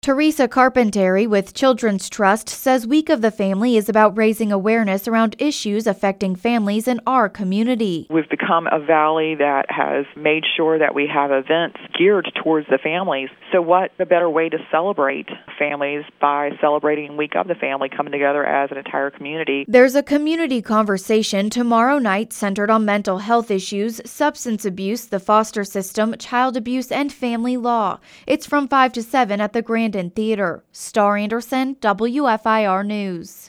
Teresa Carpenteri with Children's Trust says Week of the Family is about raising awareness around issues affecting families in our community. We've become a valley that has made sure that we have events geared towards the families. So what a better way to celebrate families by celebrating Week of the Family, coming together as an entire community. There's a community conversation tomorrow night centered on mental health issues, substance abuse, the foster system, child abuse, and family law. It's from 5 to 7 at the Grandin Theater. Star Anderson, WFIR News.